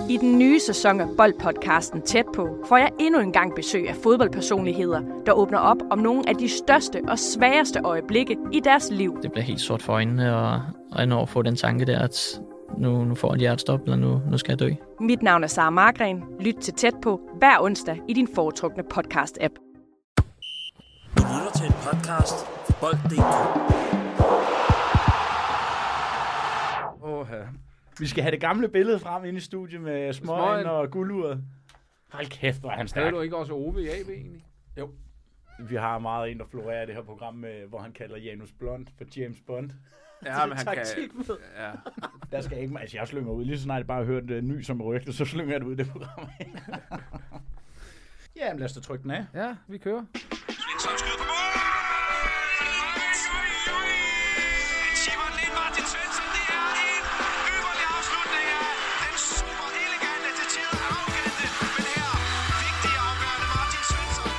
I den nye sæson af Boldpodcasten Tæt på får jeg endnu en gang besøg af fodboldpersonligheder, der åbner op om nogle af de største og sværeste øjeblikke i deres liv. Det bliver helt sort for øjnene, og når få den tanke der, at nu får jeg et hjertestop, eller nu skal jeg dø. Mit navn er Sara Margren. Lyt til Tæt på hver onsdag i din foretrukne podcast-app. Du lytter til en podcast fra Bold.dk. Vi skal have det gamle billede frem inde i studiet med smøgen og gulduret. Hold kæft, hvor er han stærk. Havde du ikke også Ove i AB egentlig? Jo. Vi har meget en, der florerer det her program, med, hvor han kalder Janus Blond for James Bond. Ja, men han kan... Ja. Der skal ikke... Altså, jeg slynger ud. Lige så snart jeg bare hørt ny som rygte, så slynger jeg det ud i det program. Ja, men lad os da trykke den af. Ja, vi kører. Svensson skyder på mål! Simon Lind Martin Svensson, det er en ypperlig afslutning af den super elegante til tider afgørende, men her vigtig afgørende Martin Svensson.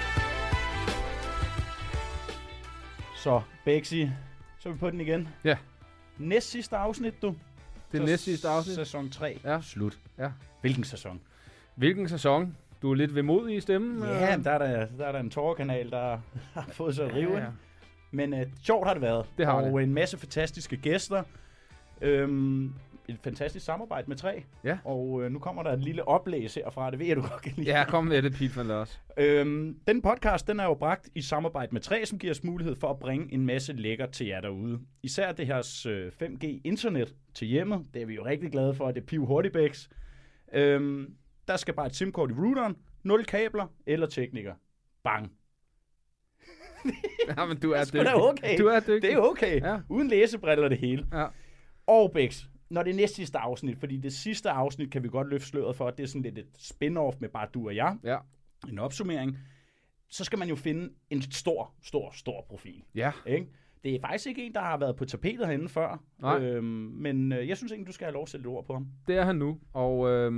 Så, Bexi, så er vi på den igen. Ja. Næst sidste afsnit, du. Det næst sidste afsnit. Sæson 3. Ja. Slut. Ja. Hvilken sæson? Hvilken sæson? Du er lidt vemodig i stemmen. Ja, der er der en tårerkanal, der har fået sig at rive. Ja. Men sjovt har det været. Det har og det. En masse fantastiske gæster. Et fantastisk samarbejde med 3. Ja. Og nu kommer der et lille oplæs herfra. Det ved jeg, du godt kan lide. Ja, kom med det, Pete van Lars. Den podcast, den er jo bragt i samarbejde med 3, som giver os mulighed for at bringe en masse lækker til jer derude. Især det her 5G-internet til hjemmet. Det er vi jo rigtig glade for, at det er piv hurtigt, Bex. Der skal bare et SIM-kort i routeren, 0 kabler eller tekniker. Bang. Ja, men du er dygtig. Okay. Du er dygtig. Det er okay. Ja. Uden læsebriller det hele. Ja. Og Bex, når det er næst sidste afsnit, fordi det sidste afsnit kan vi godt løfte sløret for, at det er sådan lidt et spin-off med bare du og jeg. Ja. En opsummering. Så skal man jo finde en stor profil. Ja. Ikke? Det er faktisk ikke en, der har været på tapetet herinde før. Nej. Men jeg synes egentlig, du skal have lov at sætte et ord på ham. Det er han nu, og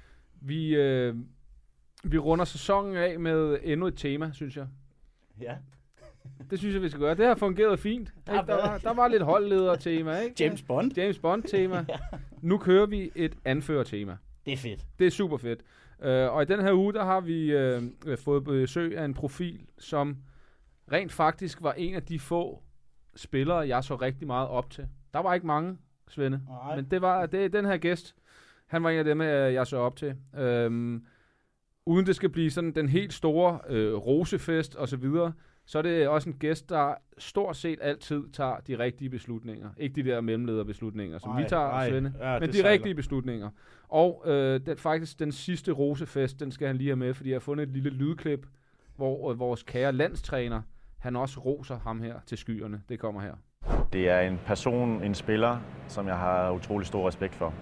vi runder sæsonen af med endnu et tema, synes jeg. Ja. Det synes jeg, vi skal gøre. Det har fungeret fint. Der var lidt holdleder-tema, ikke? James Bond-tema. Ja. Nu kører vi et anfører-tema. Det er fedt. Det er super fedt. Og i den her uge, der har vi fået besøg af en profil, som rent faktisk var en af de få spillere, jeg så rigtig meget op til. Der var ikke mange, Svende. Nej. Men det er den her gæst. Han var en af dem, jeg så op til. Uden det skal blive sådan den helt store rosefest og så videre, så er det også en gæst, der stort set altid tager de rigtige beslutninger. Ikke de der mellemlederbeslutninger, som vi tager, Svende, men de rigtige beslutninger. Og faktisk den sidste rosefest, den skal han lige have med, fordi jeg har fundet et lille lydklip, hvor vores kære landstræner, han også roser ham her til skyerne. Det kommer her. Det er en person, en spiller, som jeg har utrolig stor respekt for.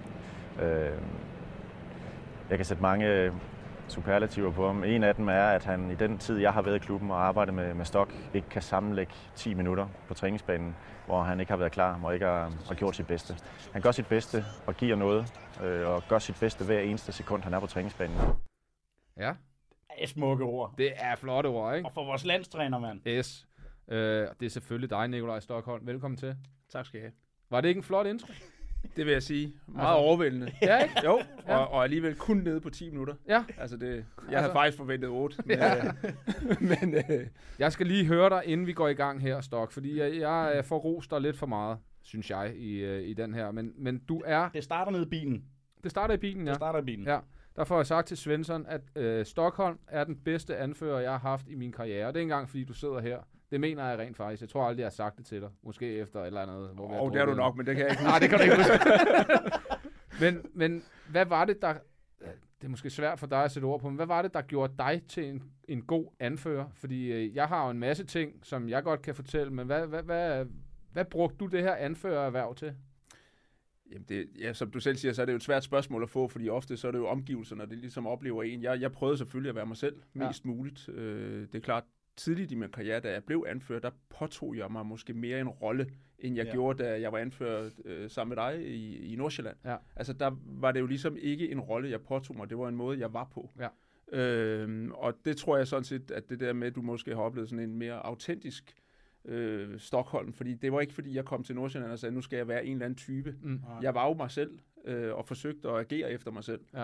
Jeg kan sætte mange superlativer på ham. En af dem er, at han i den tid, jeg har været i klubben og arbejdet med Stok, ikke kan sammenlægge 10 minutter på træningsbanen, hvor han ikke har været klar og ikke har gjort sit bedste. Han gør sit bedste og giver noget, og gør sit bedste hver eneste sekund, han er på træningsbanen. Ja. Det er smukke ord. Det er flotte ord, ikke? Og for vores landstræner, mand. Yes. Det er selvfølgelig dig, Nikolaj Stokholm. Velkommen til. Tak skal I have. Var det ikke en flot intro? Det vil jeg sige. Meget overvældende. Ja, ikke? Jo, og alligevel kun nede på 10 minutter. Ja. Altså jeg havde faktisk forventet 8. Men, jeg skal lige høre dig, inden vi går i gang her, Stok, fordi jeg får rost dig lidt for meget, synes jeg, i den her. Men du er... Det starter nede i bilen. Det starter i bilen, ja. Det starter i bilen. Ja. Der får jeg sagt til Svensson, at Stokholm er den bedste anfører, jeg har haft i min karriere. Og det er ikke engang, fordi du sidder her. Det mener jeg rent faktisk. Jeg tror aldrig, jeg har sagt det til dig. Måske efter et eller andet. Det er du nok, men det kan jeg ikke huske. Nej, det kan du ikke huske. men hvad var det, der... Det er måske svært for dig at sætte ord på, men hvad var det, der gjorde dig til en god anfører? Fordi jeg har jo en masse ting, som jeg godt kan fortælle, men hvad brugte du det her anførererhverv til? Jamen som du selv siger, så er det jo et svært spørgsmål at få, fordi ofte så er det jo omgivelserne, det ligesom oplever en. Jeg prøvede selvfølgelig at være mig selv mest muligt. Det er klart, tidligt i min karriere, da jeg blev anfører, der påtog jeg mig måske mere en rolle, end jeg gjorde, da jeg var anfører sammen med dig i Nordsjælland. Ja. Altså der var det jo ligesom ikke en rolle, jeg påtog mig. Det var en måde, jeg var på. Ja. Og det tror jeg sådan set, at det der med, at du måske har oplevet sådan en mere autentisk Stockholm, fordi det var ikke fordi, jeg kom til Nordsjælland og sagde, nu skal jeg være en eller anden type. Jeg var jo mig selv, og forsøgt at agere efter mig selv. Ja.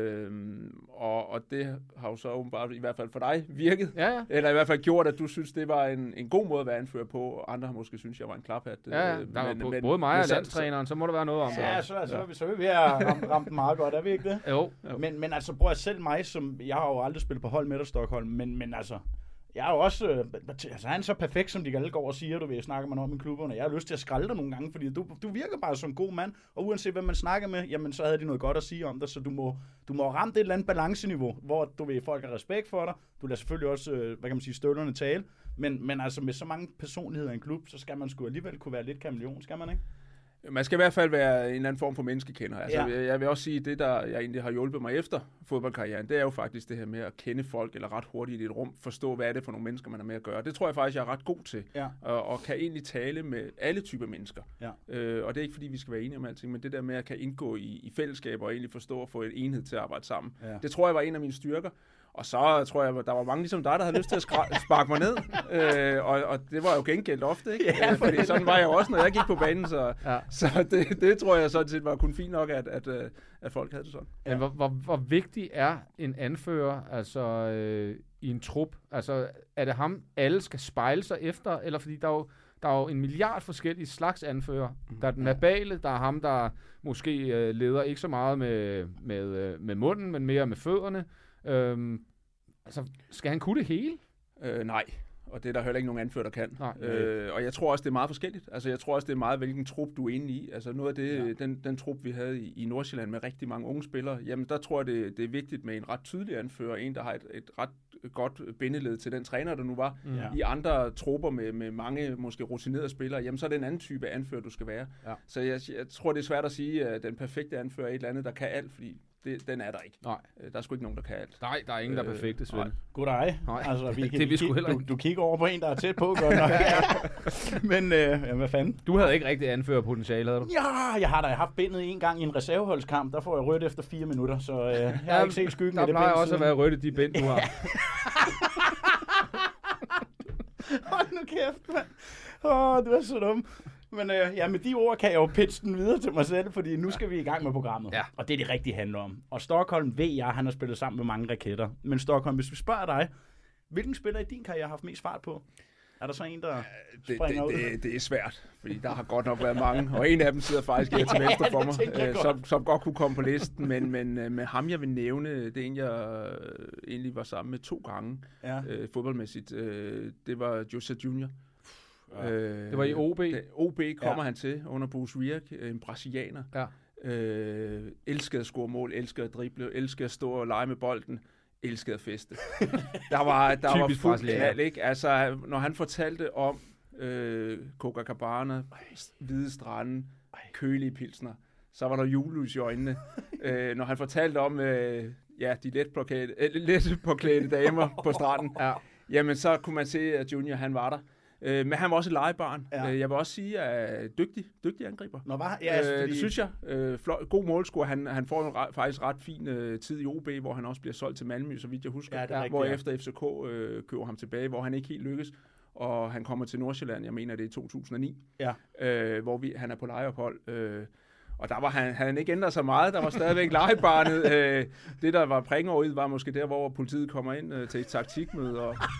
Og det har jo så åbenbart, i hvert fald for dig, virket. Ja. Eller i hvert fald gjort, at du synes, det var en god måde at være anfører på, og andre har måske synes, jeg var en klaphat. Ja, men både mig og landstræneren, så må der være noget om det. Ja, så er vi ved at ramme den meget godt, er vi ikke det? Jo. Men altså, prøv at selv mig, som jeg har jo aldrig spillet på hold med dig, Stockholm, men altså, jeg er jo også, altså han er så perfekt, som de alle går og siger, du vil snakke med om i klubberne. Jeg har lyst til at skralde dig nogle gange, fordi du virker bare som en god mand, og uanset hvem man snakker med, jamen så havde de noget godt at sige om dig, så du må ramme det et eller andet balanceniveau, hvor du vil folk har respekt for dig. Du lader selvfølgelig også, hvad kan man sige, støvlerne tale, men altså med så mange personligheder i en klub, så skal man sgu alligevel kunne være lidt kameleon, skal man ikke? Man skal i hvert fald være en eller anden form for menneskekender. Altså, Ja. Jeg vil også sige, at det, der jeg egentlig har hjulpet mig efter fodboldkarrieren, det er jo faktisk det her med at kende folk, eller ret hurtigt i et rum, forstå, hvad er det for nogle mennesker, man er med at gøre. Det tror jeg faktisk, jeg er ret god til, Ja. og kan egentlig tale med alle typer mennesker. Ja. Og det er ikke, fordi vi skal være enige om alting, men det der med, at jeg kan indgå i fællesskaber og egentlig forstå og få en enhed til at arbejde sammen. Ja. Det tror jeg var en af mine styrker. Og så tror jeg, der var mange ligesom dig, der havde lyst til at sparke mig ned. Og det var jo gengældt ofte, ikke? Ja, Fordi sådan var jeg jo også, når jeg gik på banen. Så det tror jeg sådan set var kun fint nok, at folk havde det sådan. Men hvor vigtig er en anfører altså, i en trup? Altså, er det ham, alle skal spejle sig efter? Eller fordi der er jo en milliard forskellige slags anfører. Der er den verbale, der er ham, der måske leder ikke så meget med munden, men mere med fødderne. Altså, skal han kunne det hele? Nej, og det er der heller ikke nogen anfører, der kan. Og jeg tror også, det er meget forskelligt. Altså, jeg tror også, det er meget, hvilken trup du er inde i. Altså, noget af det, den trup, vi havde i Nordsjælland med rigtig mange unge spillere, jamen, der tror jeg, det er vigtigt med en ret tydelig anfører. En, der har et ret godt bindeled til den træner, der nu var. I andre trupper med mange, måske rutinerede spillere, jamen, så er det en anden type anfører, du skal være. Ja. Så jeg tror, det er svært at sige, at den perfekte anfører er et eller andet, der kan alt, fordi den er der ikke. Nej. Der er sgu ikke nogen, der kan alt. Nej, der er ingen, der er perfekte, Svend. Goddag. Altså, du kigger over på en, der er tæt på, godt nok. Men hvad fanden? Du havde ikke rigtig anførerpotentiale, havde du? Ja, jeg har haft bindet en gang i en reserveholdskamp. Der får jeg rødt efter 4 minutter, så jeg har ikke set skyggen af det. Der plejer også at være rødt i de bind, du har. Hold nu kæft, mand. Du er så dum. Men med de ord kan jeg jo pitche den videre til mig selv, fordi nu skal vi i gang med programmet. Ja. Og det er det rigtige handler om. Og Stockholm ved jeg, han har spillet sammen med mange raketter. Men Stockholm, hvis vi spørger dig, hvilken spiller i din karriere har haft mest fart på? Er der så en, der springer ud? Det er svært, fordi der har godt nok været mange. Og en af dem sidder faktisk her til venstre for mig, som godt kunne komme på listen. Men med ham, jeg vil nævne, det er en, jeg egentlig var sammen med 2 gange fodboldmæssigt. Det var Jose Junior. Det var i OB. OB kommer han til under Bruce Rierk, en brasilianer. Ja. Elskede at score mål, elskede at drible, elskede at stå og lege med bolden, elskede at feste. der var fuld knald, ikke? Altså, når han fortalte om Copacabana, hvide strande, kølige pilsner, så var der julelys i øjnene. Når han fortalte om de let påklædte damer på stranden, jamen så kunne man se, at Junior han var der. Men han var også et legebarn. Ja. Jeg vil også sige, at dygtig angriber. Nå, fordi... Det synes jeg. God målscore. Han får faktisk ret fin tid i OB, hvor han også bliver solgt til Malmø, så vidt jeg husker. Hvor efter FCK køber ham tilbage, hvor han ikke helt lykkes. Og han kommer til Nordsjælland, jeg mener det er i 2009, hvor han er på lejeophold. Og der var han ikke ændret så meget. Der var stadigvæk legebarnet. Det, der var prængåret, var måske der, hvor politiet kommer ind til et taktikmøde.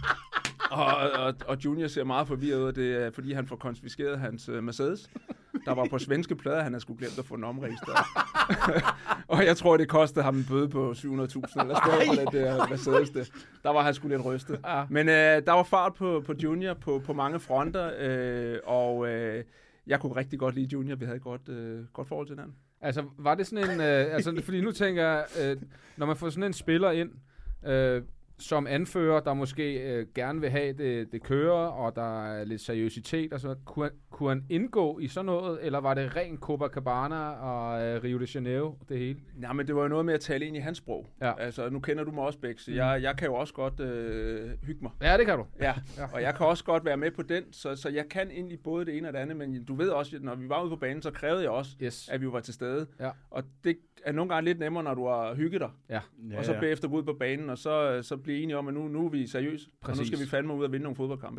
Og Junior ser meget forvirret ud, det er, fordi han får konfiskeret hans Mercedes. Der var på svenske plader, han havde skulle glemt at få den omregistreret. Og jeg tror, det kostede ham en bøde på 700.000, eller sådan noget, det der Mercedes. Der var han sgu lidt rystet. Men der var fart på Junior på mange fronter, og jeg kunne rigtig godt lide Junior. Vi havde et godt forhold til hinanden. Altså, var det sådan en... fordi nu tænker jeg, når man får sådan en spiller ind... som anfører, der måske gerne vil have det kører, og der er lidt seriøsitet, og så kunne han indgå i sådan noget, eller var det ren Copacabana og Rio de Janeiro, det hele? Nej, men det var jo noget med at tale ind i hans sprog. Ja. Altså, nu kender du mig også, Bæk, så jeg kan jo også godt hygge mig. Ja, det kan du. Ja, og jeg kan også godt være med på den, så jeg kan egentlig både det ene og det andet, men du ved også, at når vi var ude på banen, så krævede jeg også, at vi var til stede. Ja. Og det er nogle gange lidt nemmere, når du har hygget dig. Ja. Og så bagefter gå ud på banen, og så blive enige om, at nu er vi seriøse. Og nu skal vi fandme ud og vinde nogle fodboldkampe. Ikke?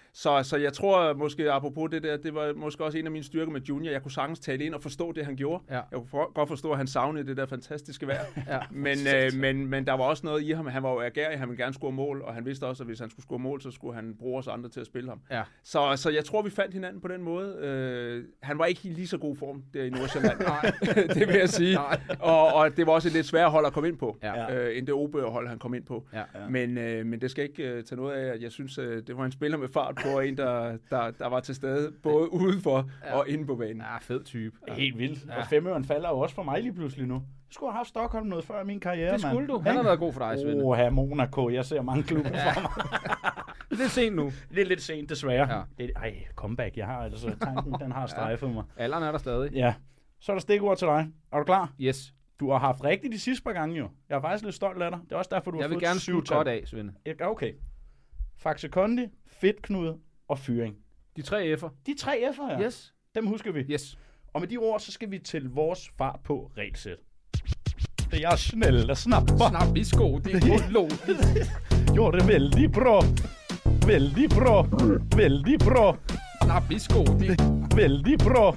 Så jeg tror måske, apropos det der, det var måske også en af mine styrker med Junior. Jeg kunne sagtens tale ind og forstå det, han gjorde. Ja. Jeg kunne godt forstå, at han savnede det der fantastiske vejr. Men der var også noget i ham. Han var jo agerig, han ville gerne score mål, og han vidste også, at hvis han skulle score mål, så skulle han bruge os andre til at spille ham. Ja. Så jeg tror, vi fandt hinanden på den måde. Han var ikke i lige så god form der i Nordsjælland. Det vil jeg sige. Og det var også et lidt sværere hold at komme ind på, end det OB-hold, han kom ind på. Ja. Men det skal ikke tage noget af, at jeg synes, det var en spiller med fart på, og en, der var til stede, både udenfor og inde på banen. Ja, fed type. Ja. Helt vildt. Ja. Og 5'eren falder jo også for mig lige pludselig nu. Jeg skulle have haft Stockholm noget før i min karriere, det skulle du. Han har været god for dig, Svend. Monaco. Jeg ser mange klubber for mig. Det er sent nu. Det er lidt sent, desværre. Ja. Comeback. Jeg har altså tanken, den har strejfet mig. Alderen er der stadig. Ja. Så er der stikord til dig. Er du klar? Yes. Du har haft rigtigt de sidste par gange jo. Jeg er faktisk lidt stolt af dig. Det er også derfor, du har fået 7 Jeg vil gerne slutte godt af, Svend. Okay. Faxe Kondi, Fedtknude og Fyring. De 3 F'er. De 3 F'er, ja. Yes. Dem husker vi. Yes. Og med de ord, så skal vi til vores fart på regelsæt. Det er snälla snabba. Snabb i sko, det er lågt. Jo, det er vældig bra. Vældig bra. Vældig bra. Snabb i sko, det er vældig bra.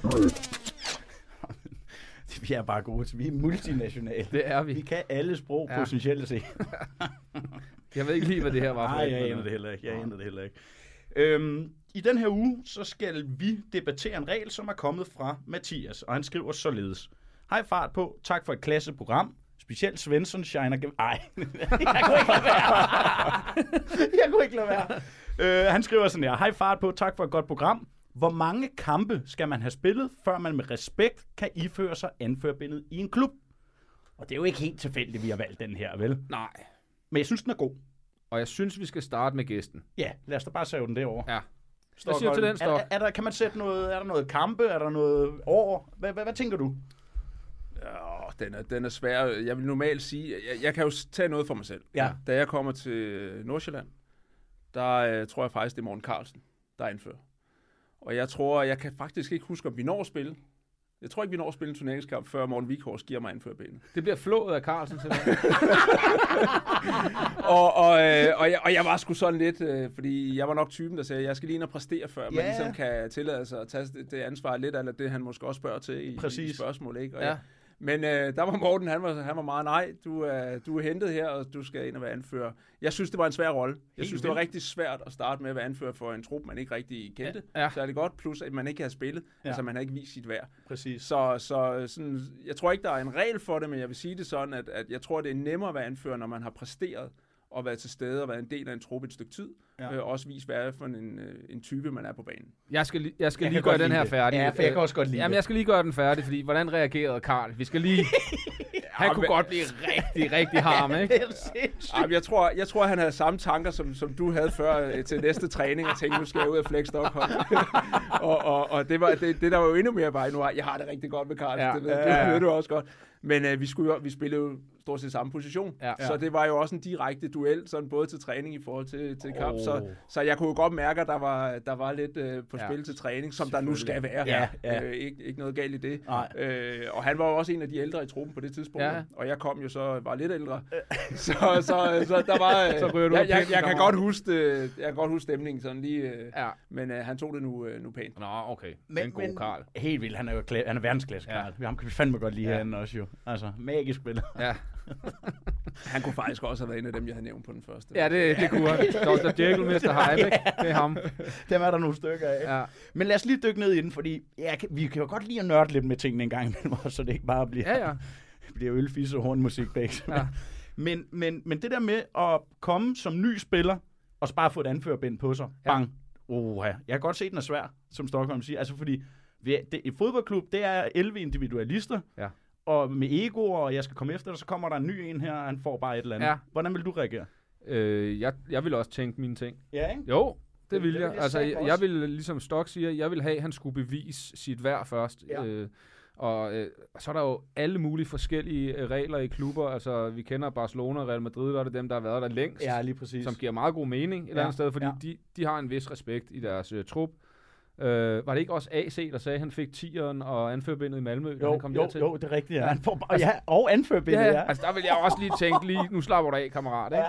Vi er bare gode til. Vi er multinationale. Det er vi. Vi kan alle sprog potentielt set. Jeg ved ikke lige, hvad det her var for. Nej, jeg aner det heller ikke. I den her uge, så skal vi debattere en regel, som er kommet fra Mathias, og han skriver således. Hej fart på, tak for et klasseprogram. Specielt Svensson shiner jeg kunne ikke lade være. Han skriver sådan her. Hej fart på, tak for et godt program. Hvor mange kampe skal man have spillet, før man med respekt kan iføre sig anførbindet i en klub? Og det er jo ikke helt tilfældigt, vi har valgt den her, vel? Nej. Men jeg synes, den er god. Og jeg synes, vi skal starte med gæsten. Ja, lad os da bare save den derovre. Ja. Hvad siger du til den, Stok? Kan man sætte noget, er der noget kampe, er der noget år? Hvad tænker du? Den er svær. Jeg vil normalt sige, jeg kan jo tage noget for mig selv. Ja. Da jeg kommer til Nordsjælland, der tror jeg faktisk, det er Morten Carlsen, der indfører. Og jeg kan faktisk ikke huske, om vi når at spille. Jeg tror ikke, vi når at spille en turneringskamp, før Morten Vikhors giver mig anførbenet. Det bliver flået af Carlsen, simpelthen. og jeg var sgu sådan lidt, fordi jeg var nok typen, der sagde, at jeg skal lige ind og præstere, før man ligesom kan tillade sig at tage det ansvar lidt, eller det han måske også spørger til i spørgsmål, ikke? Og men der var Morten, han var meget, nej, du er hentet her, og du skal ind og være anfører. Jeg synes, det var en svær rolle. Jeg synes, det var rigtig svært at starte med at være anfører for en trup, man ikke rigtig kendte. Så er det godt, plus at man ikke har spillet, altså man har ikke vist sit værd. Præcis. Så sådan, jeg tror ikke, der er en regel for det, men jeg vil sige det sådan, at jeg tror, det er nemmere at være anfører, når man har præsteret og været til stede og været en del af en trup et stykke tid. Også vise, hvad er for en type, man er på banen. Jeg skal lige gøre den her færdig. Ja, for jeg kan også godt lide det. Jeg skal lige gøre den færdig, fordi hvordan reagerede Karl? Vi skal lige... Han kunne godt blive rigtig harm, ikke? Jeg tror, han havde samme tanker, som du havde før til næste træning, og tænkte, nu skal jeg ud af Flex Stockholm. og det der var jo endnu mere vej nu. Jeg har det rigtig godt med Karl, det ved du også godt. Men vi spillede jo stort set samme position. Så det var jo også en direkte duel, sådan både til træning i forhold til kamp. Så jeg kunne jo godt mærke, at der var lidt på spil til træning, som der nu skal være. Ikke noget galt i det. Og han var jo også en af de ældre i truppen på det tidspunkt. Og jeg kom jo så var lidt ældre. så der var... jeg kan godt huske stemningen sådan lige. Men han tog det nu pænt. Nå, okay. Men god Karl. Helt vildt. Han er verdensklasse, Karl. Ham kan vi fandme godt lide herinde også jo. Altså, magisk spiller. Ja. Han kunne faktisk også have været en af dem, jeg havde nævnt på den første. Ja, det kunne han. Dr. Jekyll, Mr. Hyde, det er ham. Dem er der nogle stykker af. Ja. Men lad os lige dykke ned i den, fordi vi kan jo godt lide at nørde lidt med tingene en gang imellem, så det ikke bare bliver ølfisse og hornmusik begge. Ja. Men det der med at komme som ny spiller, og så bare få et anførerbind på sig, bang. Jeg kan godt se, den er svær, som Stockholm siger. Altså fordi, et fodboldklub, det er 11 individualister, og med egoer, og jeg skal komme efter dig, så kommer der en ny en her, og han får bare et eller andet. Ja. Hvordan vil du reagere? Jeg vil også tænke mine ting. Ja, ikke? Jo, det vil jeg. Altså, jeg vil, ligesom Stok siger, jeg vil have, at han skulle bevise sit værd først. Ja. Så er der jo alle mulige forskellige regler i klubber. Altså, vi kender Barcelona og Real Madrid, der er det dem, der har været der længst. Ja, lige præcis. Som giver meget god mening et eller andet sted, fordi de har en vis respekt i deres trup. Var det ikke også AC, der sagde, at han fik 10'eren og anførbindet i Malmø? Jo, det er rigtigt. Ja. Og anførbindet, Altså, der vil jeg også lige tænke, nu slapper du af, kammerat. Ikke?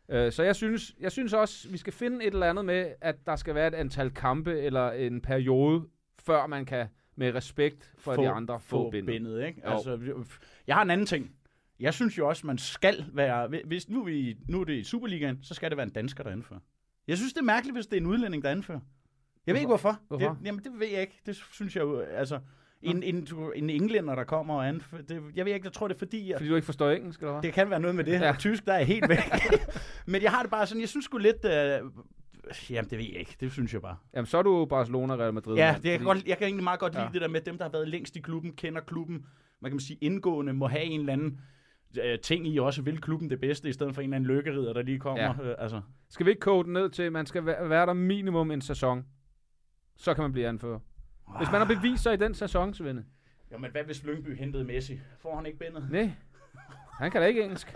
Så jeg synes også, vi skal finde et eller andet med, at der skal være et antal kampe eller en periode, før man kan med respekt for de andre få bindet. Ikke? Altså, jeg har en anden ting. Jeg synes jo også, man skal være... Hvis nu er det i Superligaen, så skal det være en dansker, der anfører. Jeg synes, det er mærkeligt, hvis det er en udlænding, der anfører. Jeg ved ikke, hvorfor. Jamen, det ved jeg ikke. Det synes jeg jo... Altså, en englænder, der kommer og anfører... Jeg ved ikke, jeg tror, det er fordi... Fordi du ikke forstår engelsk, eller hvad? Det kan være noget med det. Ja. Tysk, der er helt væk. Men jeg har det bare sådan... Jeg synes sgu lidt... Jamen, det ved jeg ikke. Det synes jeg bare. Jamen, så er du Barcelona Real Madrid. Ja, jeg kan egentlig meget godt lide det der med dem, der har været længst i klubben, kender klubben, man kan sige indgående, må have en eller anden ting i også, vil klubben det bedste, i stedet for en eller anden lykkerider, der lige kommer. Ja. Altså. Skal vi ikke kode den ned til, at man skal være der minimum en sæson? Så kan man blive anfører. Hvis man har bevist sig i den sæson, Svende. Jamen, hvad hvis Lyngby hentede Messi? Får han ikke bindet? Nej, han kan da ikke engelsk.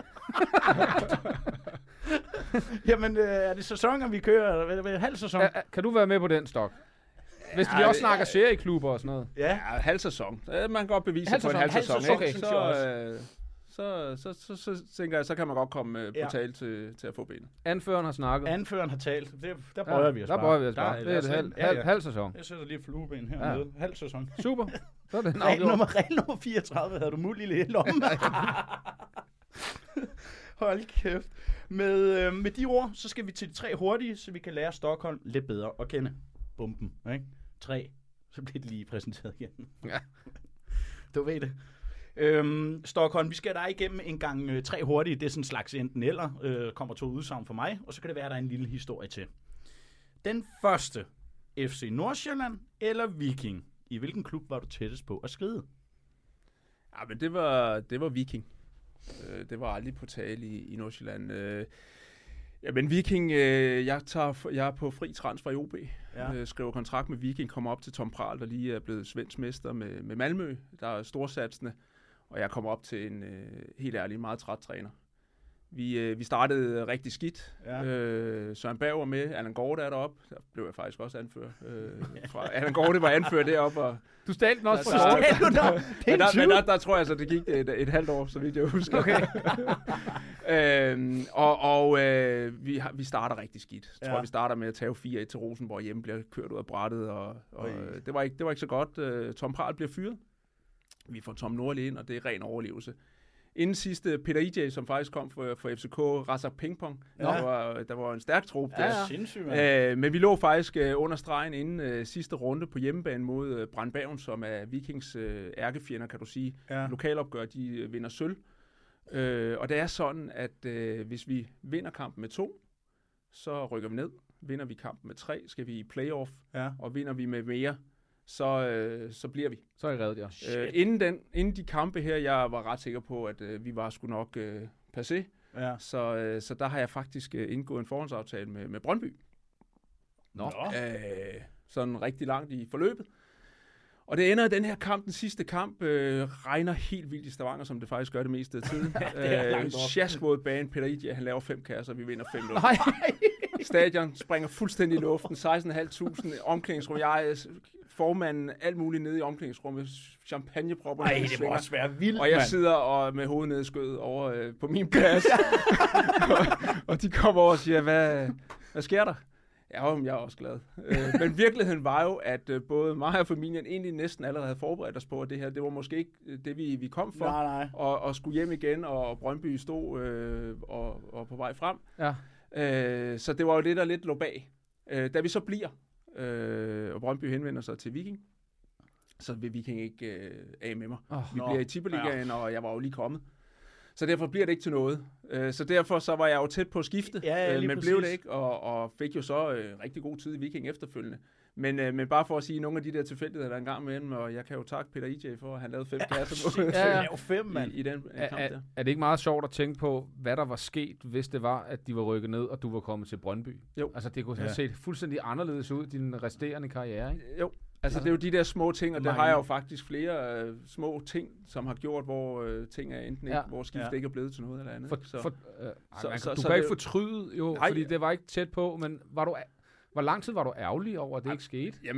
Jamen, er det sæsoner, vi kører? Er det halv sæson? Kan du være med på den stok? Hvis vi også snakker serieklubber og sådan noget. Ja, halv sæson. Man kan godt bevise på en halv sæson. Okay. Så tænker jeg, så kan man godt komme på tale til at få benet. Anføreren har snakket. Anføreren har talt. Der bøjer vi os bare. Der bøjer vi os bare. Det er et halv sæson. Jeg sætter lige flueben hernede. Halv sæson. Super. Så er det regel nummer 34 havde du muligt i lommen. Hold kæft. Med de ord, så skal vi til de 3 hurtige, så vi kan lære Stockholm lidt bedre at kende. Bumpen, ikke? 3. Så bliver det lige præsenteret igen. Ja. Du ved det. Stockholm, vi skal der igennem en gang 3 hurtige. Det er sådan en slags enten eller. Kommer 2 udsagn for mig, og så kan det være, der er en lille historie til. Den første. FC Nordsjælland eller Viking? I hvilken klub var du tættest på at skride? Ja, men det var Viking. Det var aldrig på tale i Nordsjælland. Men Viking, jeg er på fri transfer i OB. Ja. Skriver kontrakt med Viking, kommer op til Tom Prahl, der lige er blevet svensk mester med Malmø, der er storsatsende. Og jeg kommer op til en, helt ærlig, meget træt træner. Vi startede rigtig skidt. Ja. Søren Berg var med, Allan Gorte er deroppe. Der blev jeg faktisk også anført. Allan Gorte var anført deroppe. Og du stalte den også fra men der tror jeg, så det gik et halvt år, så vidt jeg husker. Okay. Vi starter rigtig skidt. Jeg tror, vi starter med at tage 4-1 til Rosenborg hjemme, bliver kørt ud af brættet. Og det var ikke så godt. Tom Prahl bliver fyret. Vi får Tom Nordli ind, og det er ren overlevelse. Inden sidste, Peter IJ, som faktisk kom for FCK, Razak Pingpong. Der var en stærk trup der. Men vi lå faktisk under stregen inden sidste runde på hjemmebane mod Brandbergen, som er Vikings ærkefjender, kan du sige. Ja. Lokalopgør, de vinder sølv. Og det er sådan, at hvis vi vinder kampen med 2, så rykker vi ned. Vinder vi kampen med 3, skal vi i playoff. Ja. Og vinder vi med mere, så bliver vi. Så er jeg reddet, ja. Inden de kampe her, jeg var ret sikker på, at vi var sgu nok passé. Ja. Så der har jeg faktisk indgået en forhåndsaftale med Brøndby. Sådan rigtig langt i forløbet. Og det ender i den her kamp, den sidste kamp, regner helt vildt i Stavanger, som det faktisk gør det meste af tiden. Sjask mod banen, Peter Idje, han laver 5 kasser, vi vinder 5-0. Stadion springer fuldstændig i luften, 16.500 omklædningsrum. Jeg er formanden alt muligt nede i omklædningsrummet, champagnepropper. Nej, det må også være vildt, og jeg sidder med hovedet nede i skødet over på min plads. og de kommer over og siger, hvad sker der? Ja, jeg er også glad. Men virkeligheden var jo, at både mig og familien egentlig næsten allerede havde forberedt os på, at det her, det var måske ikke det, vi kom for. Nej. Og skulle hjem igen, og Brøndby stod og på vej frem. Ja. Så det var jo det, der lidt lå bag. Da vi så bliver, og Brøndby henvender sig til Viking, så vil Viking ikke af med mig. Vi bliver i Tippeligaen, og jeg var jo lige kommet. Så derfor bliver det ikke til noget. Så derfor så var jeg jo tæt på at skifte, men blev det ikke, og fik jo så rigtig god tid i Viking efterfølgende. Men bare for at sige nogle af de der tilfældigheder, der engang med dem, og jeg kan jo takke Peter IJ for, at han lavede 5 kasser i den kamp der. Er det ikke meget sjovt at tænke på, hvad der var sket, hvis det var, at de var rykket ned, og du var kommet til Brøndby? Jo. Altså det kunne have set fuldstændig anderledes ud, din resterende karriere, ikke? Jo. Altså, det er jo de der små ting, og det har jeg jo faktisk flere små ting, som har gjort, hvor ting er enten ikke, hvor skiftet ikke er blevet til noget eller andet. Du kan ikke fortryde, jo, fordi det var ikke tæt på, men hvor lang tid var du ærgerlig over, at det ikke skete? Jamen,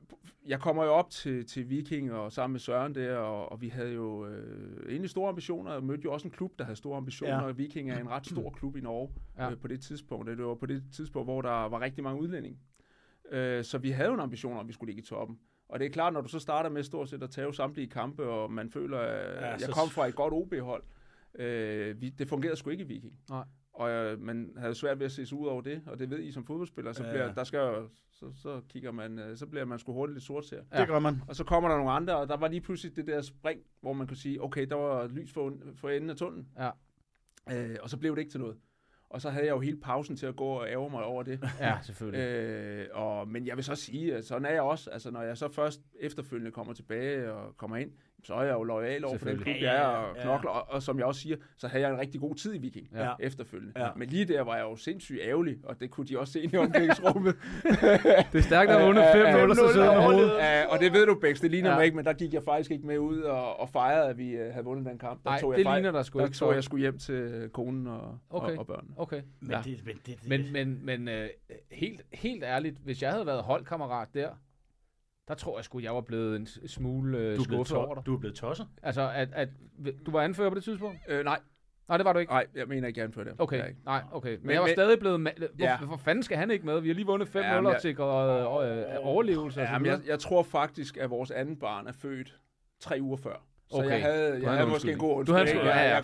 jeg kommer jo op til Viking og sammen med Søren der, og vi havde jo egentlig store ambitioner. Jeg mødte jo også en klub, der havde store ambitioner. Ja. Viking er en ret stor klub i Norge på det tidspunkt. Det var på det tidspunkt, hvor der var rigtig mange udlændinge. Så vi havde jo en ambition om, at vi skulle ligge i toppen. Og det er klart, når du så starter med stort set at tage samtlige kampe, og man føler, at jeg kom fra et godt OB-hold, det fungerede sgu ikke i Viking. Nej. Og man havde svært ved at se sig ud over det, og det ved I som fodboldspiller, så kigger man, så bliver man sgu hurtigt lidt sortseer. Det gør man. Og så kommer der nogle andre, og der var lige pludselig det der spring, hvor man kunne sige, okay, der var lys for enden af tunnelen. Ja. Og så blev det ikke til noget. Og så havde jeg jo hele pausen til at gå og ærge mig over det. Ja, selvfølgelig. Men jeg vil så sige, at sådan er jeg også. Altså, når jeg så først efterfølgende kommer tilbage og kommer ind, så er jeg jo loyal over for den klub, jeg er og knokler. Og som jeg også siger, så havde jeg en rigtig god tid i Viking efterfølgende. Ja. Men lige der var jeg jo sindssygt ærgerlig, og det kunne de også se ind i omklædningsrummet. Det er stærkt at vundet 5-0, så sidder med hovedet. Og det ved du, Bæks, det ligner mig ikke, men der gik jeg faktisk ikke med ud og fejrede, at vi havde vundet den kamp. Der tog jeg sgu hjem til konen og børnene. Okay. Men helt ærligt, hvis jeg havde været holdkammerat der tror jeg sgu, jeg var blevet en smule skuffet over dig. Du er blevet tosset? Altså, at du var anfører på det tidspunkt? Nej. Nej, det var du ikke? Nej, jeg mener ikke, jeg anfører det. Okay, nej, okay. Men jeg var stadig blevet... Hvorfor fanden skal han ikke med? Vi har lige vundet 5-0 og sikret overlevelse. Jeg tror faktisk, at vores anden barn er født 3 uger før. Så jeg havde måske en god undskyldning.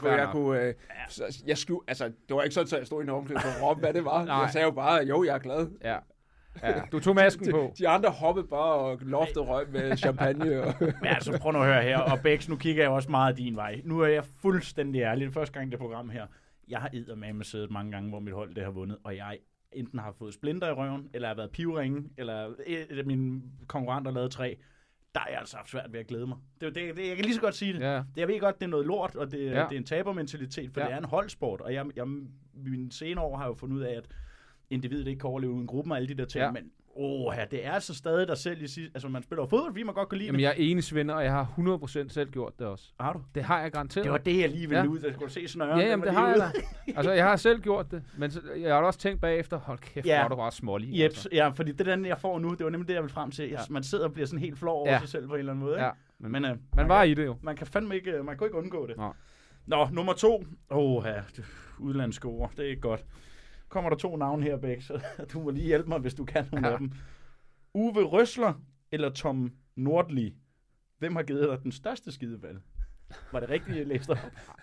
Det var ikke sådan, at jeg stod i en omklædning og råbte, hvad det var. Jeg sagde jo bare, jo, jeg er glad. Ja. Ja, du tog masken på. De andre hoppede bare og loftede røg med champagne. Men altså, prøv nu at høre her. Og Bæks, nu kigger jeg også meget din vej. Nu er jeg fuldstændig ærlig. Det første gang, det program her. Jeg har eddermame siddet mange gange, hvor mit hold det har vundet, og jeg enten har fået splinter i røven, eller har været pivringen, eller mine konkurrenter har lavet 3. Der er jeg altså haft svært ved at glæde mig. Det, jeg kan lige så godt sige det. Ja. Jeg ved godt, det er noget lort, og det er en tabermentalitet, for det er en holdsport. Og mine senere år har jo fundet ud af, at individet ikke kan overleve uden gruppen og alle de der ting, men det er altså stadig dig selv i sidste... Altså, man spiller fodbold, fordi man godt kan lide Jamen, jeg er enig, Svend, og jeg har 100% selv gjort det også. Har du? Det har jeg garanteret. Det var det, jeg lige ville ud. Jeg kunne se snøren. Ja, jamen, det har jeg da. Altså, jeg har selv gjort det, men jeg har også tænkt bagefter, hold kæft, hvor er du bare smålig. Altså. Ja, fordi det den, jeg får nu, det var nemlig det, jeg vil frem til. Ja. Man sidder og bliver sådan helt flov over sig selv på en eller anden måde. Ikke? Ja, men man var i det jo. Man kan fandme ikke, man kunne ikke undgå det. Nå, nummer 2. Udlandske ord, det er ikke godt. Kommer der 2 navne her, Bæk, så du må lige hjælpe mig, hvis du kan nogle af dem. Uwe Rösler eller Tom Nordli? Hvem har givet dig den største skideball? Var det rigtigt, jeg læste op?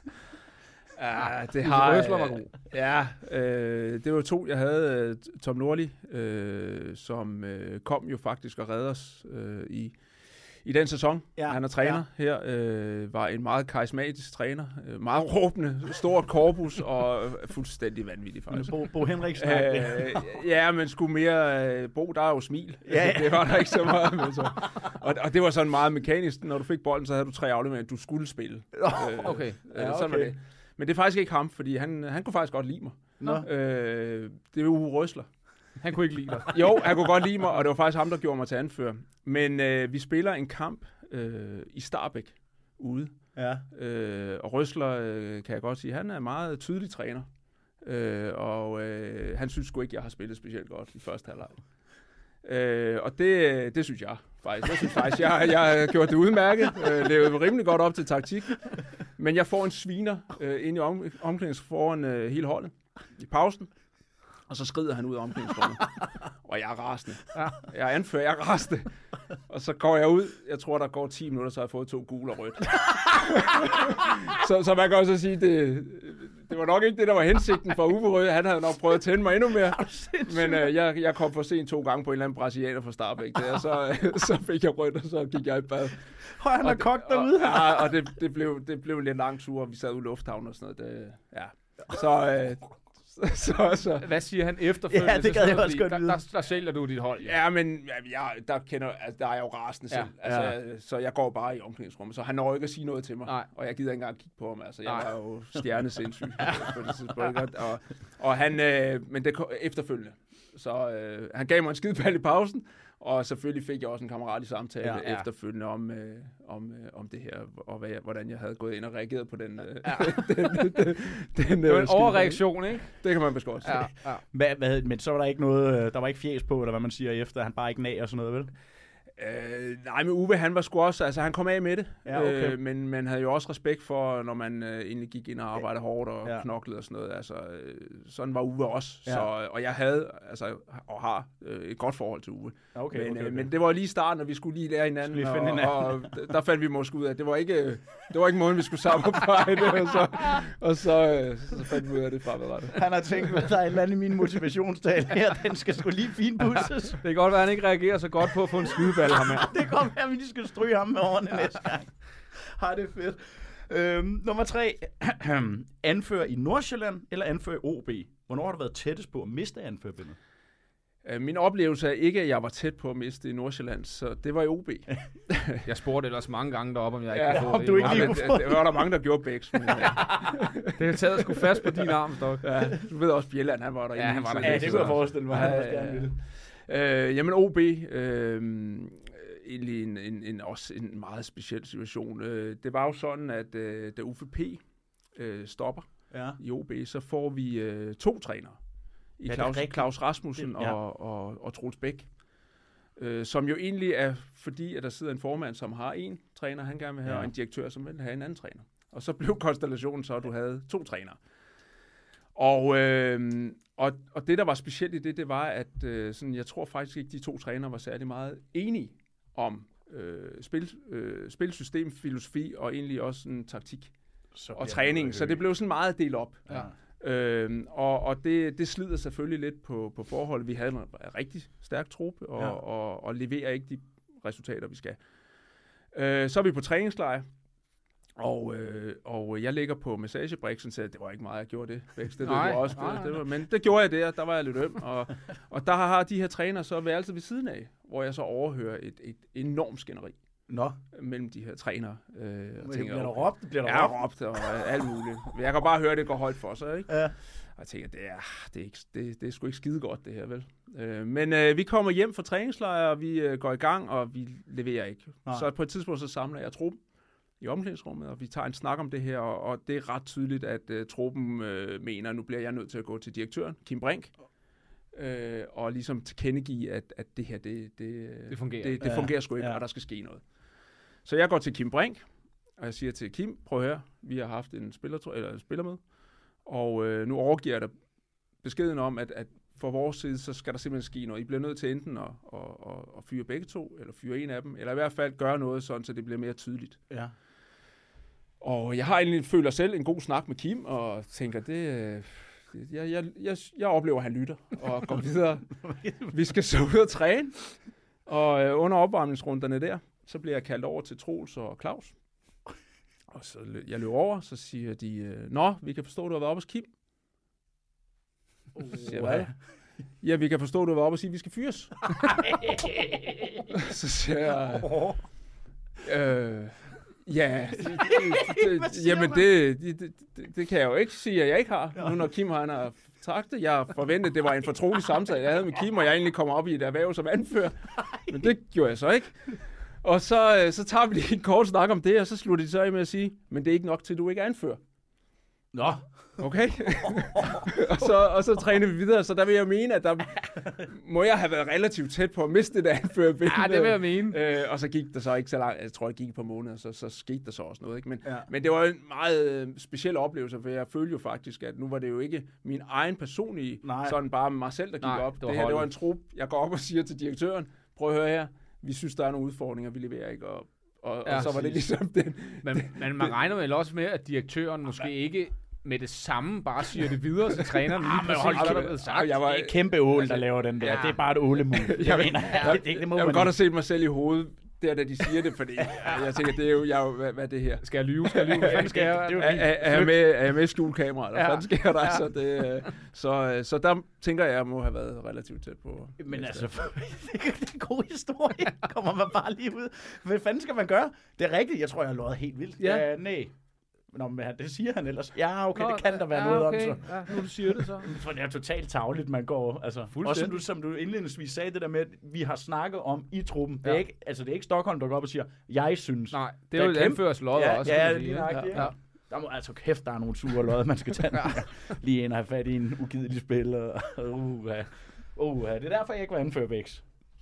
Det har... Rösler var god. Det var 2, jeg havde. Tom Nordli, som kom jo faktisk og redde os i den sæson. Han er træner her. Var en meget karismatisk træner. Meget råbende, stort korpus og fuldstændig vanvittig faktisk. Bo Henriksen. Men sgu mere... Bo, der er jo smil. Det var der ikke så meget. Men så. Og det var sådan meget mekanisk. Når du fik bolden, så havde du 3 afleveringer, du skulle spille. Okay. Sådan var det. Men det er faktisk ikke ham, fordi han kunne faktisk godt lide mig. Det er Uwe Rösler. Han kunne ikke lide dig. Jo, han kunne godt lide mig, og det var faktisk ham, der gjorde mig til anfører. Men vi spiller en kamp i Starbæk ude. Ja. Og Rösler, kan jeg godt sige, han er en meget tydelig træner. Han synes sgu ikke, jeg har spillet specielt godt i første halvleg. Og det synes jeg faktisk. Jeg synes faktisk, jeg har gjort det udmærket. Levet rimelig godt op til taktik. Men jeg får en sviner ind i omklædningsrummet foran hele holdet i pausen. Og så skrider han ud af omklædningsrummet. Og jeg er rasende. Jeg anfører, jeg er rasende. Og så går jeg ud. Jeg tror, der går 10 minutter, så har jeg fået 2 gule og rødt. så man kan også sige, det var nok ikke det, der var hensigten for Uwe Røde. Han havde nok prøvet at tænde mig endnu mere. Men jeg kom for sent 2 gange på en eller anden brasilianer fra Starbæk. Der, så fik jeg rødt, og så gik jeg i bad. Han har kogt derude. Og det blev en lidt lang tur, og vi sad ude i lufthavnen og sådan noget. Så. Hvad siger han efterfølgende? Ja, det gad jeg også godt vide. Der sælger du dit hold. Ja, men der er jeg jo rasende selv. Så jeg går bare i omklædningsrummet. Så han når ikke at sige noget til mig. Nej. Og jeg gider ikke engang kigge på ham. Altså, jeg var jo stjernesindssyg på det tidspunkt. Og han, men det efterfølgende. Så han gav mig en skideball i pausen. Og selvfølgelig fik jeg også en kammeratlig samtale efterfølgende om det her, og hvordan jeg havde gået ind og reageret på den. Det var en overreaktion, ikke? Det kan man vist godt sige. Men så var der ikke noget, der var ikke fjes på, eller hvad man siger efter, han bare ikke nag og sådan noget, vel? Nej, men Uwe, han var sgu også, altså han kom af med det, Ja, okay. men man havde jo også respekt for, når man egentlig gik ind og arbejdede hårdt og knoklede og sådan noget, altså sådan var Uwe også, så, og jeg havde, altså, og har et godt forhold til Uwe, men det var lige starten, og vi skulle lige lære hinanden, og der fandt vi måske ud af, at det var ikke måden, vi skulle samarbejde, og så fandt vi ud af det fremadrettet. Han har tænkt, at der er et eller andet i min motivationstale her, den skal sgu lige finpudses. Det kan godt være, at han ikke reagerer så godt på at få en skydeball ham her. Det kan godt være, at vi lige skal stryge ham med årene næste gang. Har det fedt. Nummer 3. Anfører i Nordsjælland eller anfører i OB? Hvornår har du været tættest på at miste anførerbindet? Min oplevelse er ikke, at jeg var tæt på at miste i Nordsjælland, så det var i OB. Jeg spurgte ellers mange gange deroppe, om jeg ikke kunne få det. Du ikke lige kunne få det. Det var der mange, der gjorde begge. Det er taget sgu fast på din arm, Stok. Ja, du ved også, Bjelland, han var der. Ja, han var der. Ja, det kunne jeg forestille mig. Han også gerne ville. Jamen OB, egentlig også en meget speciel situation. Det var jo sådan, at da Uffe P. stopper i OB, så får vi 2 trænere. Claus Rasmussen og Troels Bæk. Som jo egentlig er fordi, at der sidder en formand, som har en træner, han gerne vil have, og en direktør, som vil have en anden træner. Og så blev konstellationen så, at du havde 2 trænere. Og det, der var specielt i det var, at sådan, jeg tror faktisk ikke, de 2 trænere var særlig meget enige om spilsystem, filosofi og egentlig også en taktik og træning. Så det blev sådan meget delt op. Ja. Og det slider selvfølgelig lidt på forholdet. Vi havde en rigtig stærk trup og leverer ikke de resultater, vi skal. Så er vi på træningslejr, og jeg ligger på massagebriksen, så det var ikke meget, jeg gjorde det. Men det gjorde jeg der var jeg lidt øm. Og der har de her trænere så været altid ved siden af, hvor jeg så overhører et enormt skænderi. Mellem de her trænere. Bliver der råbt? Råbt og alt muligt. Jeg kan bare høre, at det går højt for sig, ikke? Ja. Og jeg tænker, det er sgu ikke skide godt, det her, vel? Men vi kommer hjem fra træningslejr, og vi går i gang, og vi leverer ikke. Nej. Så på et tidspunkt, så samler jeg truppen i omklædningsrummet, og vi tager en snak om det her, og det er ret tydeligt, at truppen mener, at nu bliver jeg nødt til at gå til direktøren, Kim Brink, og ligesom tilkendegive, at det her, det fungerer sgu ikke, og der skal ske noget. Så jeg går til Kim Brink, og jeg siger til Kim, prøv at høre, vi har haft en spillermøde, og nu overgiver jeg dig beskeden om, at for vores side, så skal der simpelthen ske noget. I bliver nødt til enten at fyre begge 2, eller fyre en af dem, eller i hvert fald gøre noget sådan, så det bliver mere tydeligt. Ja. Og jeg har egentlig føler selv en god snak med Kim, og tænker, jeg oplever, at han lytter, og går videre. Vi skal så ud og træne, og under opvarmningsrunderne der, så bliver jeg kaldt over til Troels og Claus. Og så jeg løber over, så siger de, nå, vi kan forstå, at du har været oppe hos Kim. Så siger jeg, ja, vi kan forstå, at du har været oppe og sige, at vi skal fyres. Så siger jeg, jamen det kan jeg jo ikke sige, at jeg ikke har. Nu når Kim han har sagt det. Jeg forventede, det var en fortrolig samtale, jeg havde med Kim, og jeg egentlig kommer op i et erhverv som anfører. Men det gjorde jeg så ikke. Og så tager vi lige en kort snak om det, og så slutter de så af med at sige, men det er ikke nok til, at du ikke anfører. Nå. Okay. og så træner vi videre, så der vil jeg mene, at der må jeg have været relativt tæt på at miste det anførerbind. Ja, det vil jeg mene. Og så gik der så ikke så langt, jeg tror, det gik et par måneder, så skete der så også noget. Ikke? Men det var en meget speciel oplevelse, for jeg følte jo faktisk, at nu var det jo ikke min egen personlige, sådan bare mig selv, der gik op. Det var en trup. Jeg går op og siger til direktøren, prøv at høre her, vi synes, der er nogle udfordringer, vi leverer ikke op. Og så var det ligesom den. Men man regner vel også med, at direktøren måske ikke med det samme bare siger det videre til træneren. Det er et kæmpe ål, der laver den der. Ja. Det er bare et ålemål. Jeg vil godt have set mig selv i hovedet, da de siger det, fordi jeg tænker, det er jo, hvad er det her? Skal jeg lyve? Hvad fanden skal jeg? Er jeg med skjulkamera? Eller hvad sker der? Så der tænker jeg må have været relativt tæt på. Men altså, det er en god historie. Kommer man bare lige ud. Hvad fanden skal man gøre? Det er rigtigt. Jeg tror, jeg har løjet helt vildt. Ja, nej. Nå, men det siger han ellers. Ja, okay, det kan der være noget om, så. Ja, nu du siger det så. For det er totalt tarveligt, man går. Altså, også som du indledningsvis sagde det der med, at vi har snakket om i truppen. Det er ikke, altså, det er ikke Stockholm, der går op og siger, jeg synes. Nej, det er jo et anførselodder også. Ja, det er rigtigt. Ja. Der må altså kæft, der er nogle sure lodder, man skal tage. Lige ind og have fat i en ugidelig spil. Det er derfor, jeg ikke var anfører Bæks.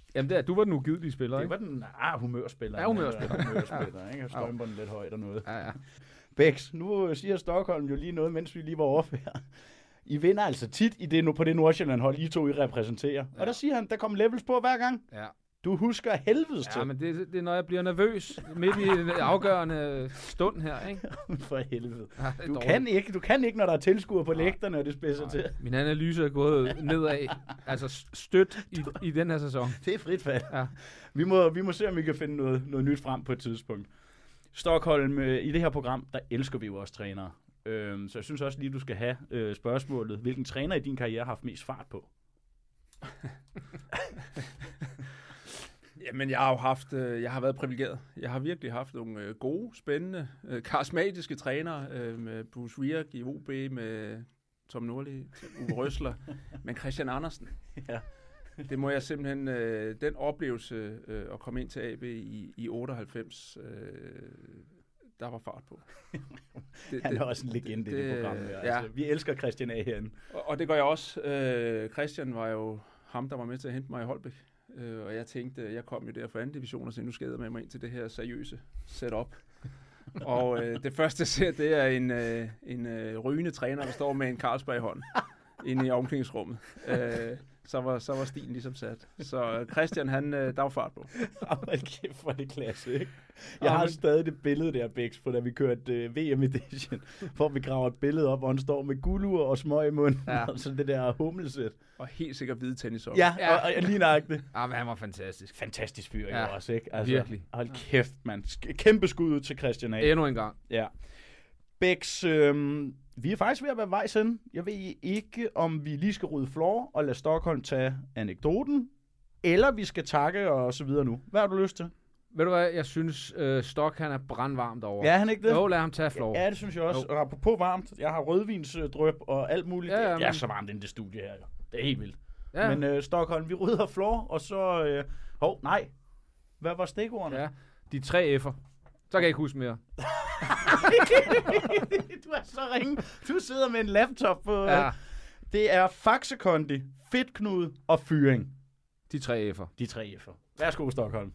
Jamen, du var den ugidelige spiller, Det ikke? var den humørspiller. Ja, humørspiller. Humørspiller, ikke? Strømperne lidt højt og noget. Ja. Bæks, nu siger Stockholm jo lige noget, mens vi lige var overfærd. I vinder altså tit på det Nordsjælland-hold, I to I repræsenterer. Ja. Og der siger han, der kommer levels på hver gang. Ja. Du husker helvedes til. Ja, men det er, når jeg bliver nervøs midt i en afgørende stund her, ikke? For helvede. Ja, Du kan ikke, når der er tilskuere på lægterne, og det spidser til. Min analyse er gået nedad, altså stødt i den her sæson. Det er frit fald. Ja. Vi må se, om vi kan finde noget nyt frem på et tidspunkt. Stockholm, i det her program, der elsker vi jo også trænere. Så jeg synes også lige, du skal have spørgsmålet. Hvilken træner i din karriere har haft mest fart på? Jamen, jeg har været privilegeret. Jeg har virkelig haft nogle gode, spændende, karismatiske trænere med Bruce Rierk i OB, med Tom Nordli, Uwe Røsler, men Christian Andersen. Ja. Det må jeg simpelthen, den oplevelse at komme ind til AB i 98, der var fart på. Han er også en legende i det program. Ja. Altså, vi elsker Christian A. herinde. Og det gør jeg også. Christian var jo ham, der var med til at hente mig i Holbæk. Og jeg tænkte, jeg kom jo der for anden division, og så nu skal jeg med mig ind til det her seriøse setup. Og det første, jeg ser, det er en rygende træner, der står med en Carlsberg i hånden inde i omklædningsrummet. Så var stilen ligesom sat. Så Christian, der var fart på. Hold kæft, hvor er det klasse, ikke? Jeg har stadig det billede der, Bæks, på da vi kørte VM Edition, hvor vi graver et billede op, hvor han står med guldur og smøg i munden, og så det der hummelsæt. Og helt sikkert hvide tennisår. Ja, og lige nøjagtigt. Ja, men han var fantastisk. Fantastisk fyr, jo også, ikke? Altså, virkelig. Hold kæft, mand. Kæmpe skud ud til Christian A. Endnu en gang. Ja. Bæks, vi er faktisk ved at være vejs ende. Jeg ved ikke, om vi lige skal rydde floor og lade Stockholm tage anekdoten, eller vi skal takke og så videre nu. Hvad har du lyst til? Ved du hvad, jeg synes, Stock han er brandvarm derovre. Ja, han ikke det? Jo, lad ham tage floor. Ja, det synes jeg også. Og apropos varmt, jeg har rødvinsdrøb og alt muligt. Ja, det er så varmt inde i det studie her, jo. Det er helt vildt. Ja. Men Stockholm, vi rydder floor, og så... nej. Hvad var stikordene? Ja, de 3 F'er. Så kan jeg ikke huske mere. Du er så ringe. Du sidder med en laptop på... Ja. Det er faxekondi, fedtknude og fyring. De 3 F'er. De 3 F'er. Værsgo, Stockholm.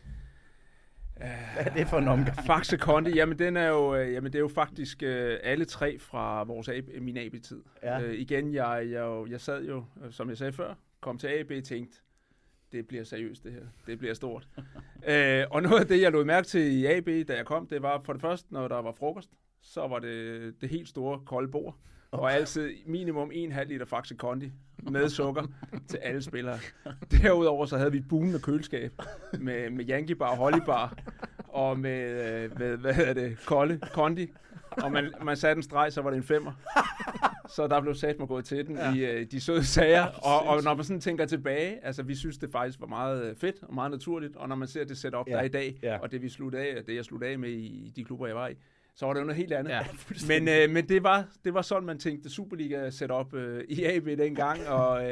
Hvad er det for en omgang? Faxe Kondi, jamen det er jo faktisk alle 3 fra min AB-tid. Ja. Igen, jeg sad jo, som jeg sagde før, kom til AB og tænkte, det bliver seriøst det her. Det bliver stort. Og noget af det, jeg lod mærke til i AB, da jeg kom, det var for det første, når der var frokost, så var det helt store kolde bord. Og altid minimum 1,5 liter Faxe Kondi med sukker til alle spillere. Derudover så havde vi et bunende køleskab med Yankee Bar, Holly Bar og med hvad hedder det, kolde Kondi. Og man satte en streg, så var det en 5'er. Så der blev sat mig gået til den i de søde sager. Og når man sådan tænker tilbage, altså vi synes det faktisk var meget fedt og meget naturligt. Og når man ser det setup der i dag, og det vi sluttede af, det jeg sluttede af med i de klubber jeg var i, så var det jo noget helt andet. Ja, men det var sådan, man tænkte Superliga setup i AB dengang, og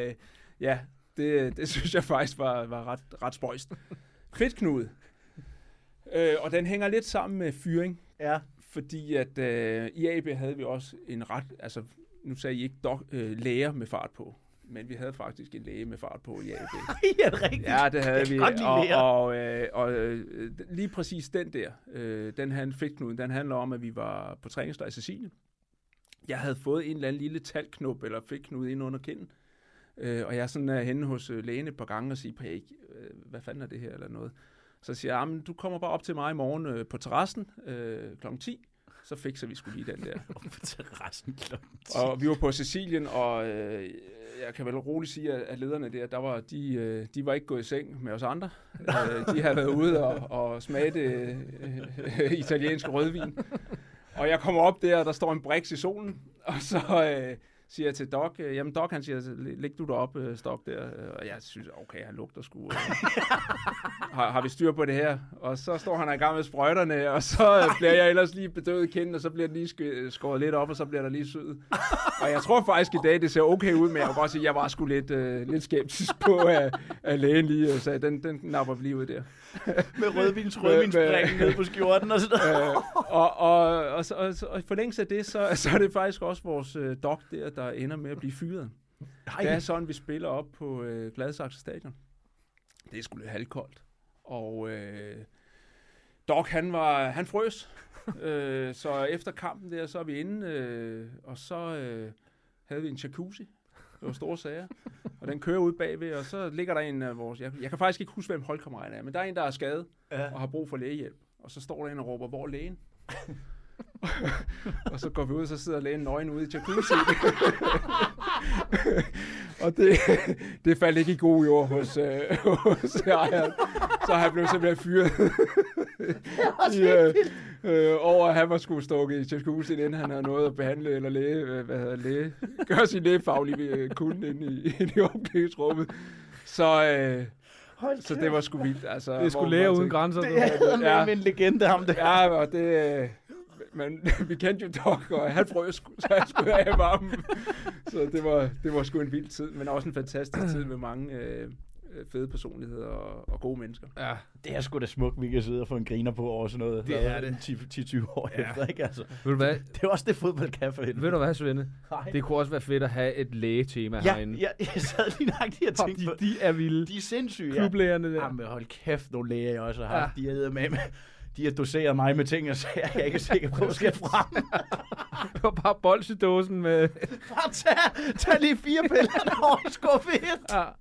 det synes jeg faktisk var ret spøjst. Fedtknude. Og den hænger lidt sammen med fyring. Ja. Fordi at i AB havde vi også en ret, altså nu sagde I ikke læger med fart på, men vi havde faktisk en læge med fart på i AB. Ja, det rigtigt. Ja, det havde vi. Og lige præcis den der, den fedtknuden, den handler om, at vi var på træningslejr i Sicilien. Jeg havde fået en eller anden lille talknop eller fedtknude ind under kinden. Og jeg er sådan henne hos lægen et par gange og siger, hvad fanden er det her eller noget. Så siger jeg, du kommer bare op til mig i morgen på terrassen kl. 10. Så fikser vi sgu lige den der. På terrassen kl. 10. Og vi var på Sicilien, og jeg kan vel roligt sige, at lederne der de var ikke gået i seng med os andre. De havde været ude og smage det italienske rødvin. Og jeg kommer op der, og der står en briks i solen, og så siger jeg til Doc, jamen Doc, han siger, læg du derop, Stok der. Og jeg synes, okay, han lugter sgu. Har vi styr på det her? Og så står han i gang med sprøjterne, og så bliver jeg ellers lige bedøvet i kinden, og så bliver det lige skåret lidt op, og så bliver der lige sød. Og jeg tror faktisk i dag, det ser okay ud, men jeg vil godt sige, at jeg var sgu lidt skeptisk på, at lægen lige sagde, den napper vi lige ud der. Med rødvinsbringen ned på skjorten og sådan noget. Og i forlængelse af det, så er det faktisk også vores Doc der ender med at blive fyret. Det er sådan, vi spiller op på Gladsaxe Stadion. Det er sgu lidt halvkoldt. Og Doc, han frøs. Så efter kampen der, så er vi inde, og så havde vi en jacuzzi. Det var store sager. Og den kører ud bagved, og så ligger der en af vores... Jeg kan faktisk ikke huske, hvem holdkammeraten er, men der er en, der er skadet og har brug for lægehjælp. Og så står der en og råber, hvor er lægen? Og så går vi ud, og så sidder lægen nøgen ude i jacuzzi. Og det faldt ikke i god jord hos ejeren. Så han blev simpelthen fyret. Over at han var sgu stukket i jacuzzi, inden han havde noget at behandle eller læge. Gør sin lægefaglige kunde inde i omklædningsrummet. Så det var sgu vildt. Altså, det er sgu læger uden grænser. Det er en legende ham det. Ja, og det... Men vi kendte jo Doc, og han frøs, så jeg skulle af varmen. Så det var sgu en vild tid, men også en fantastisk tid med mange fede personligheder og gode mennesker. Ja, det er sgu da smukt, vi kan sidde og få en griner på over sådan noget. Det er det. 10-20 år efter, ikke altså? Ved du hvad? Det er også det, fodbold kan for hende. Ved du hvad, Svende? Det kunne også være fedt at have et lægetema herinde. Ja, jeg sad lige nøjagtigt og tænkte på. De er vilde. De er sindssyge, klublægerne der. Jamen, hold kæft, nogle læger jeg også har haft. De er med. De har doseret mig med ting, og så jeg er ikke sikker på, at skal frem. Det var bare bolsjedåsen med... Bare tag lige 4 piller over skuffe 1.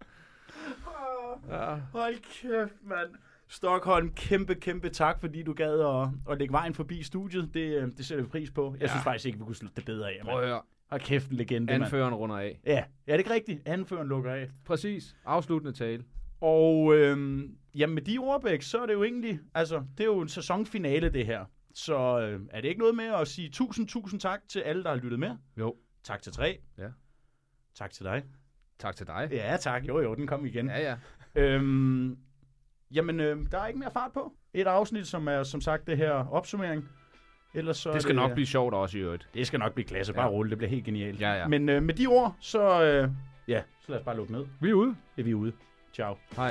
Ja. Hold kæft, mand. Stockholm, kæmpe tak, fordi du gad at lægge vejen forbi studiet. Det sætter vi pris på. Jeg synes faktisk ikke, vi kunne slutte det bedre af. Prøv at høre. Hold kæft, en legende, Anføreren runder af. Ja, det er ikke rigtigt. Anføreren lukker af. Præcis. Afsluttende tale. Og jamen med de ordbæk, så er det jo egentlig, altså det er jo en sæsonfinale det her. Så er det ikke noget med at sige tusind tak til alle, der har lyttet med? Jo. Tak til 3. Ja. Tak til dig. Tak til dig. Ja, tak. Jo, den kom igen. Ja. Jamen, der er ikke mere fart på. Et afsnit, som er som sagt det her opsummering. Ellers så det skal nok blive sjovt også i øvrigt. Det skal nok blive klasse. Bare rulle. Det bliver helt genialt. Ja. Men med de ord, så lad os bare lukke ned. Vi er ude. Ja, vi er ude. Ciao. Hej.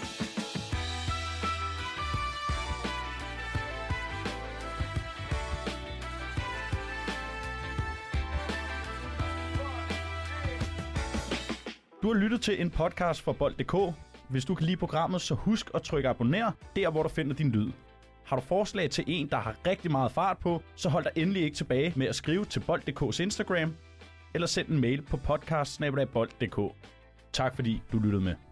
Du har lyttet til en podcast fra Bold.dk. Hvis du kan lide programmet, så husk at trykke abonner, der hvor du finder din lyd. Har du forslag til en, der har rigtig meget fart på, så hold dig endelig ikke tilbage med at skrive til Bold.dk's Instagram, eller send en mail på podcast@bold.dk. Tak fordi du lyttede med.